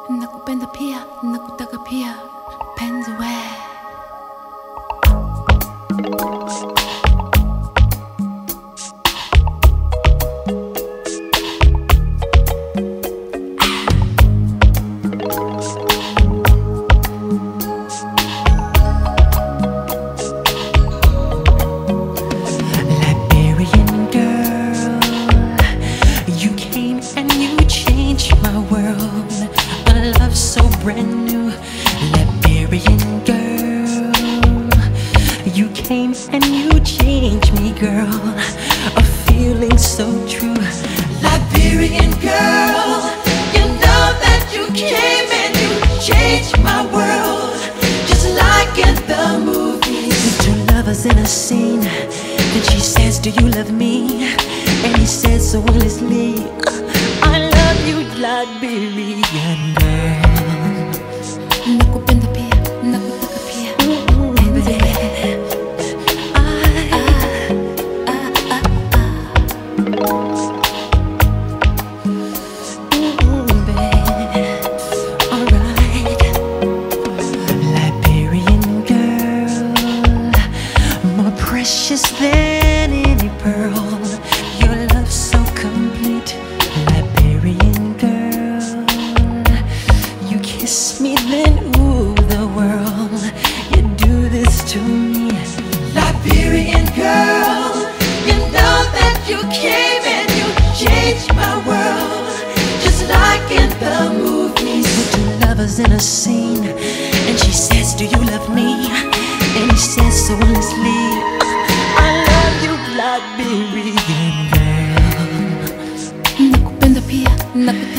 nakupenda pia, nakutaka pia, penzi we. Liberian girl, you came and you changed my world. A love so brand new. Liberian girl, you came and you changed me, girl. A feeling so true. Liberian girl, you know that you came and you changed my world, just like in the movies. Two lovers in a scene, then she says, do you love me? And he says so endlessly, I love you, Liberian girl. Nakupenda pia, nakutaka pia, penzi we. Liberian girl, more precious than any pearl. Your love so complete. Liberian girl, you kiss me then ooh the world. You do this to me. Liberian girl, you know that you came and you changed my world, just like in the movies. With two lovers in a scene, and she says, do you love me? And he says so endlessly, I love you, Liberian girl. Nakupenda pia, nakutaka